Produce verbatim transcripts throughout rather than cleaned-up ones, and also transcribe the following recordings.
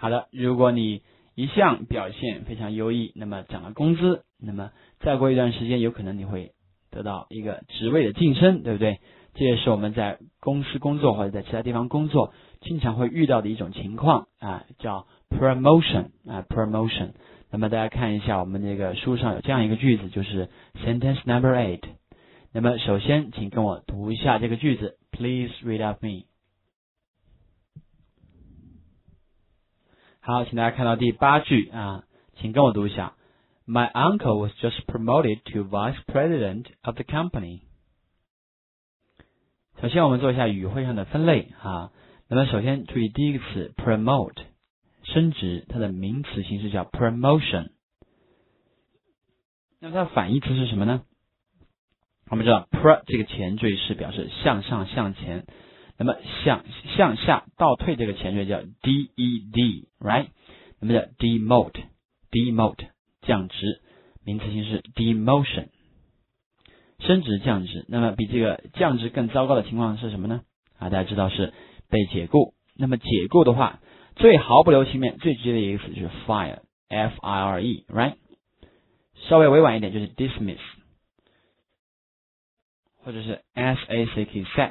好的，如果你一项表现非常优异，那么涨了工资，那么再过一段时间，有可能你会得到一个职位的晋升，对不对？这也是我们在公司工作或者在其他地方工作经常会遇到的一种情况啊，叫 promotion 啊 promotion。那么大家看一下我们这个书上有这样一个句子，就是 sentence number eight。那么首先请跟我读一下这个句子 ，Please read out me。好，请大家看到第八句啊，请跟我读一下。My uncle was just promoted to vice president of the company。首先我们做一下语汇上的分类啊。那么首先注意第一个词 promote， 升职，它的名词形式叫 promotion。那么它的反义词是什么呢？我们知道 pro 这个前缀是表示向上向前，那么向向下倒退这个前缀叫 ded right， 那么叫 demote demote 降职，名词形式 demotion， 升职降职。那么比这个降职更糟糕的情况是什么呢？啊，大家知道是被解雇。那么解雇的话，最毫不留情面最直接的一个词就是 fire f i r e right， 稍微委婉一点就是 dismiss， 或者是 sack sack。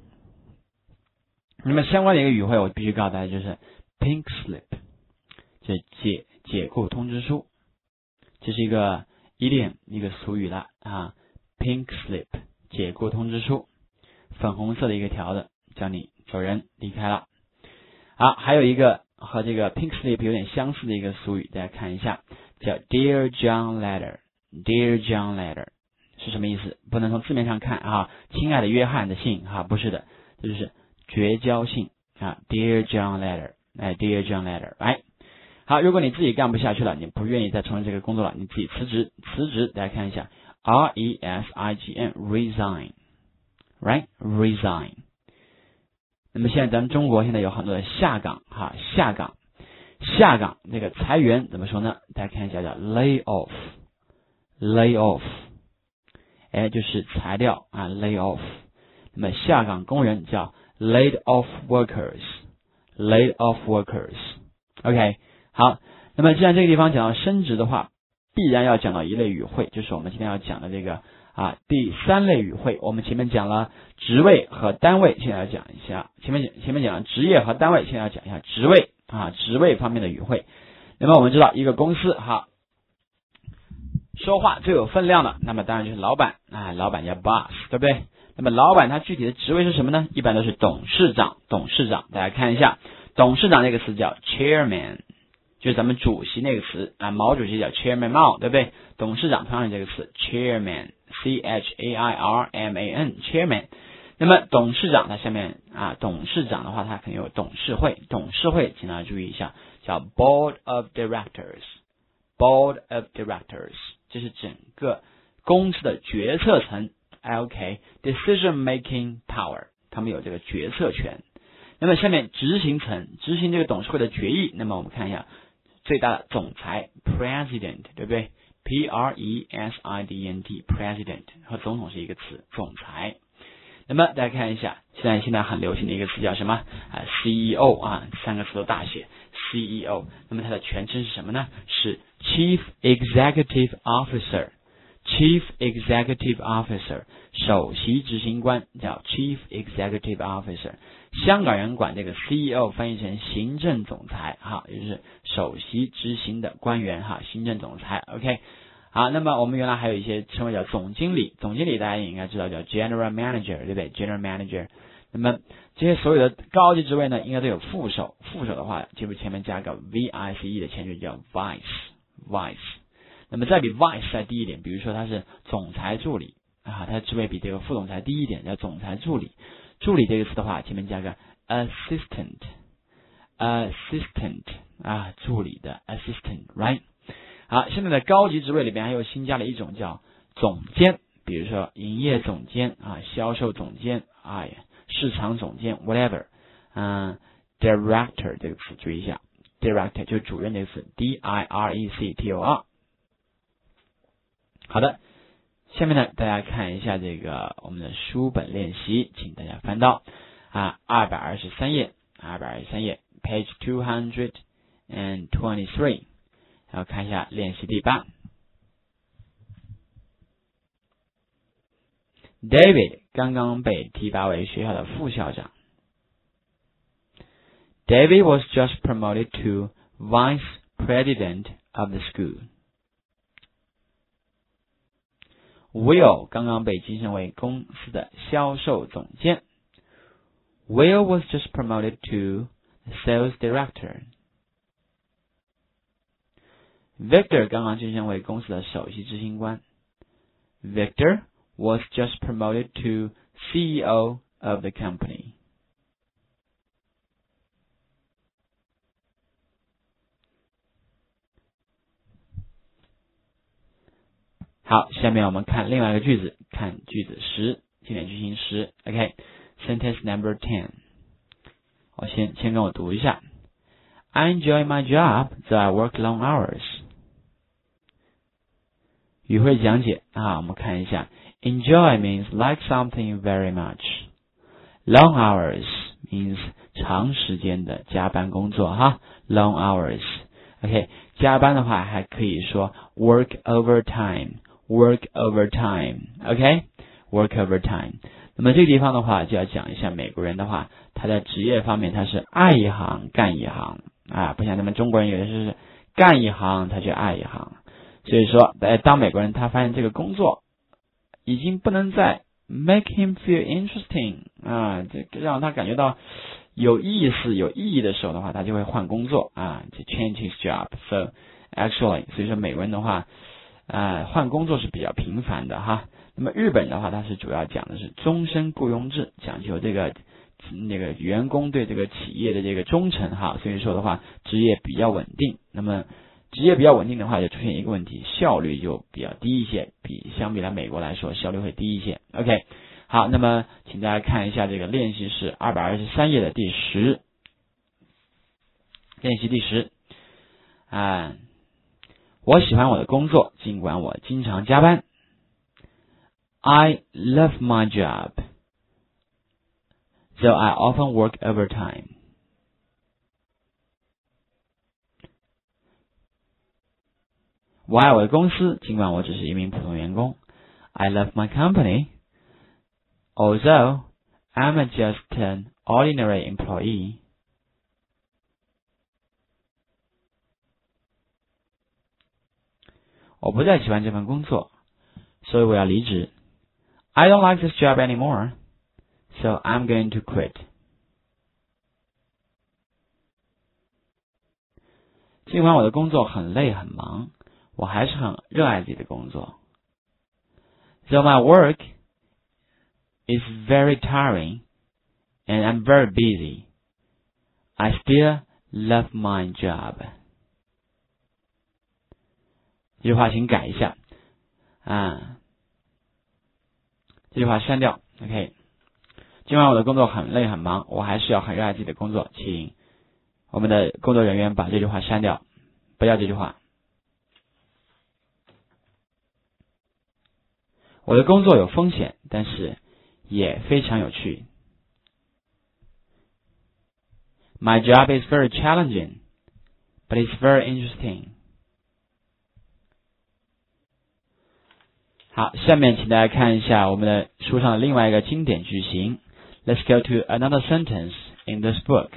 那么相关的一个语汇我必须告诉大家就是 pink slip， 就是解解雇通知书，这是一个idiom一个俗语了啊 ，pink slip 解雇通知书，粉红色的一个条子，叫你走人离开了。好，还有一个和这个 pink slip 有点相似的一个俗语，大家看一下，叫 Dear John Letter。Dear John Letter 是什么意思？不能从字面上看啊，亲爱的约翰的信啊，不是的，这就是绝交信啊 ，Dear John Letter， 哎 ，Dear John Letter， 哎，好，如果你自己干不下去了，你不愿意再从事这个工作了，你自己辞职，辞职，大家看一下 ，R E S I G N，resign，right，resign。那么现在咱们中国现在有很多的下岗哈，下岗，下岗这个裁员怎么说呢？大家看一下叫 lay off，lay off， 哎，就是裁掉啊 lay off。那么下岗工人叫laid off workers，laid off workers。OK， 好，那么既然这个地方讲到升职的话，必然要讲到一类语汇，就是我们今天要讲的这个啊第三类语汇。我们前面讲了职位和单位，现在要讲一下前面前面讲了职业和单位，现在要讲一下职位啊职位方面的语汇。那么我们知道一个公司哈，说话最有分量的，那么当然就是老板啊，老板叫 boss， 对不对？那么老板他具体的职位是什么呢？一般都是董事长，董事长，大家看一下，董事长那个词叫 chairman， 就是咱们主席那个词啊，毛主席叫 chairman 毛，对不对？董事长同样是这个词 chairman C H A I R M A N chairman。那么董事长它下面啊，董事长的话它肯定有董事会，董事会请大家注意一下，叫 board of directors， board of directors， 这是整个公司的决策层。OK， decision making power， 他们有这个决策权。那么下面执行层，执行这个董事会的决议。那么我们看一下最大的总裁 president， 对不对 ？P R E S I D E N T president 和总统是一个词，总裁。那么大家看一下，现在现在很流行的一个词叫什么啊 ？C E O 啊，三个词都大写 C E O。那么它的全称是什么呢？是 Chief Executive Officer。Chief Executive Officer， 首席执行官叫 Chief Executive Officer。香港人管这个 C E O 翻译成行政总裁哈，也就是首席执行的官员哈，行政总裁。OK， 好，那么我们原来还有一些称谓叫总经理，总经理大家也应该知道叫 General Manager， 对不对 ？General Manager。那么这些所有的高级职位呢，应该都有副手，副手的话，记住前面加个 V I C E 的前缀叫 Vice，Vice。那么再比 vice 再低一点，比如说他是总裁助理啊，他的职位比这个副总裁低一点，叫总裁助理。助理这个词的话，前面加个 assistant，assistant assistant, 啊，助理的 assistant，right？ 好，现在的高级职位里边还有新加了一种叫总监，比如说营业总监啊，销售总监啊，市场总监 whatever， 嗯 ，director 这个词注意一下 ，director 就是主任这个词 ，D I R E C T O R。好的，下面呢，大家看一下这个我们的书本练习，请大家翻到啊二百二十三页，二百二十三页 ，page two hundred and twenty-three。然后看一下练习第八。David 刚刚被提拔为学校的副校长。David was just promoted to vice president of the school. Will 刚刚被晋升为公司的销售总监。Will was just promoted to sales director. Victor 刚刚晋升为公司的首席执行官。Victor was just promoted to C E O of the company. 好，下面我们看另外一个句子，看句子十，经典句型十。OK, sentence number ten. 我先先跟我读一下。I enjoy my job, though I work long hours. 语汇讲解啊，我们看一下。Enjoy means like something very much. Long hours means 长时间的加班工作哈。Long hours. OK, 加班的话还可以说 work overtime.Work overtime, OK? Work overtime. 那么这个地方的话，就要讲一下美国人的话，他在职业方面他是爱一行干一行啊，不像咱们中国人有的是干一行他就爱一行。所以说，哎，当美国人他发现这个工作已经不能再 make him feel interesting 啊，这让他感觉到有意思、有意义的时候的话，他就会换工作啊，就 change his job. So actually， 所以说美国人的话。啊、呃，换工作是比较频繁的哈。那么日本的话，它是主要讲的是终身雇佣制，讲究这个那个员工对这个企业的这个忠诚哈。所以说的话，职业比较稳定。那么职业比较稳定的话，就出现一个问题，效率就比较低一些，比相比来美国来说，效率会低一些。OK， 好，那么请大家看一下这个练习是二百二十三页的第十，练习第十啊。我喜欢我的工作，尽管我经常加班。I love my job, though I often work overtime. 我爱我的公司，尽管我只是一名普通员工。I love my company, although I'm just an ordinary employee.我不再喜欢这份工作，所以我要离职。I don't like this job anymore, so I'm going to quit. 尽管我的工作很累很忙，我还是很热爱自己的工作。Though my work is very tiring and I'm very busy, I still love my job.这句话请改一下啊，这句话删掉 OK。 尽管我的工作很累很忙，我还是要很热爱自己的工作，请我们的工作人员把这句话删掉，不要这句话。我的工作有风险，但是也非常有趣。 My job is very challenging, but it's very interesting.好，下面请大家看一下我们的书上的另外一个经典句型。Let's go to another sentence in this book.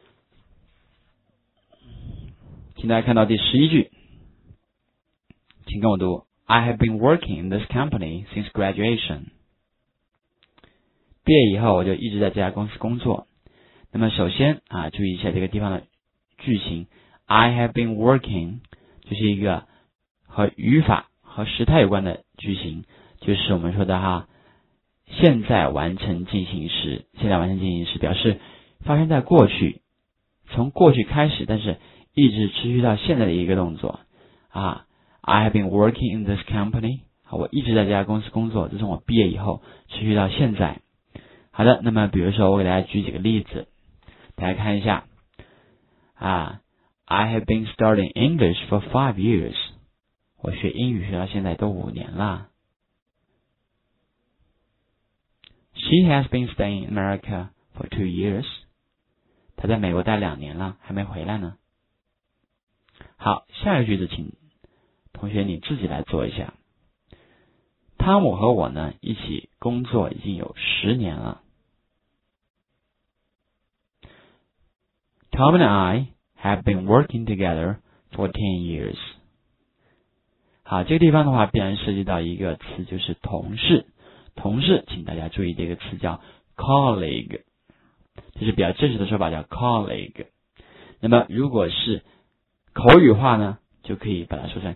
请大家看到第十一句，请跟我读 I have been working in this company since graduation. 毕业以后我就一直在这家公司工作。那么首先啊，注意一下这个地方的句型 I have been working 就是一个和语法和时态有关的句型，就是我们说的哈，现在完成进行时，现在完成进行时表示发生在过去，从过去开始，但是一直持续到现在的一个动作啊。I have been working in this company， 我一直在这家公司工作，自从我毕业以后持续到现在。好的，那么比如说我给大家举几个例子，大家看一下啊 I have been studying English for five years，我学英语学到现在都五年了。She has been staying in America for two years. 她在美国待两年了，还没回来呢。 好，下一个句子，请同学你自己来做一下。汤姆和我呢一起工作已经有十年了。Tom and I have been working together for ten years. 好，这个地方的话必然涉及到一个词，就是同事。同事，请大家注意这个词叫 colleague， 这是比较正式的说法，叫 colleague。那么如果是口语化呢，就可以把它说成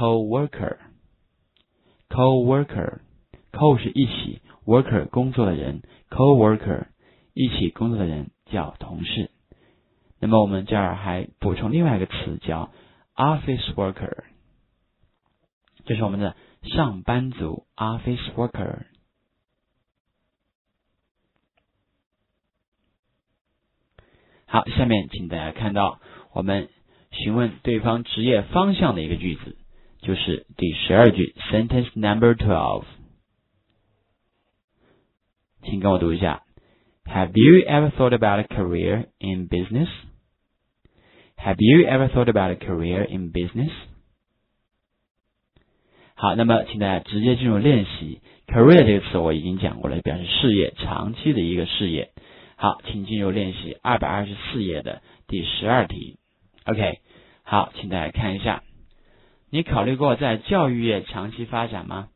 co-worker。co-worker，co 是一起 ，worker 工作的人 ，co-worker 一起工作的人叫同事。那么我们这儿还补充另外一个词叫 office worker， 这是我们的上班族 office worker。好，下面请大家看到我们询问对方职业方向的一个句子，就是第十二句 sentence number twelve， 请跟我读一下。Have you ever thought about a career in business? Have you ever thought about a career in business? 好，那么请大家直接进入练习。career 这个词我已经讲过了，表示事业，长期的一个事业。好，请进入练习二百二十四页的第十二题。OK， 好，请大家看一下。你考虑过在教育业长期发展吗？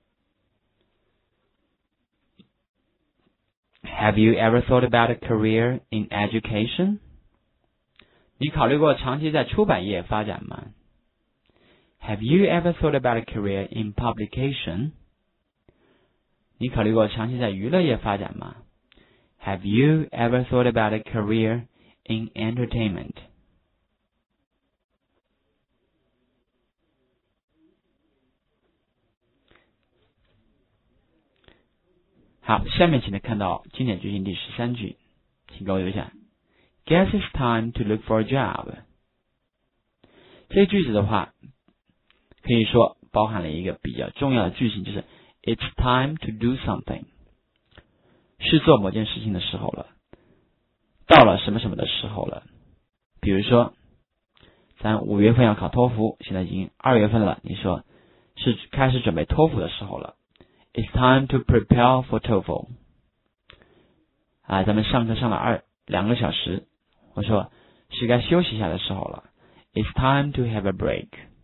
Have you ever thought about a career in education? 你考虑过长期在出版业发展吗？ Have you ever thought about a career in publication? 你考虑过长期在娱乐业发展吗？ Have you ever thought about a career in entertainment? 好，下面请大家看到经典句型第十三句，请跟我读一下。Guess it's time to look for a job. 这句子的话，可以说包含了一个比较重要的句型，就是 It's time to do something， 是做某件事情的时候了，到了什么什么的时候了。比如说，咱五月份要考托福，现在已经二月份了，你说是开始准备托福的时候了。It's time to prepare for TOEFL。 啊，咱们上课上了二两个小时，我说是该休息一下的时候了。It's time to have a break。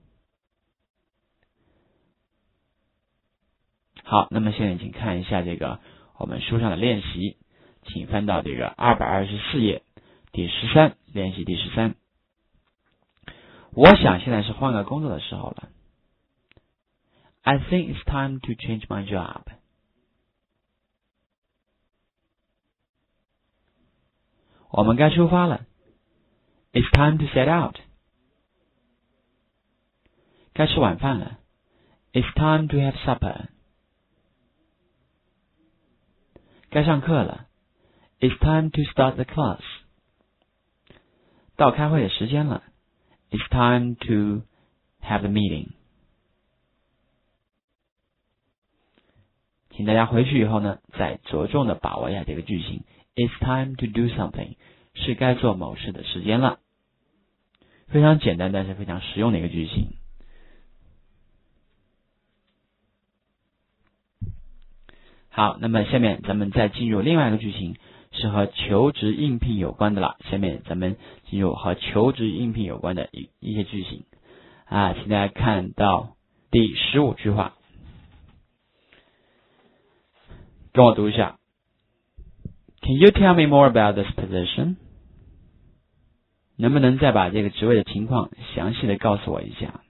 好，那么现在请看一下这个我们书上的练习，请翻到这个二百二十四页第十三，练习第十三。我想现在是换个工作的时候了。I think it's time to change my job. 我们该出发了。It's time to set out. 该吃晚饭了。It's time to have supper. 该上课了。It's time to start the class. 到开会的时间了。It's time to have the meeting. 请大家回去以后呢，再着重的把握一下这个句型。It's time to do something， 是该做某事的时间了。非常简单，但是非常实用的一个句型。好，那么下面咱们再进入另外一个句型，是和求职应聘有关的了。下面咱们进入和求职应聘有关的一一些句型啊，请大家看到第十五句话。跟我读一下。Can you tell me more about this position? 能不能再把这个职位的情况详细的告诉我一下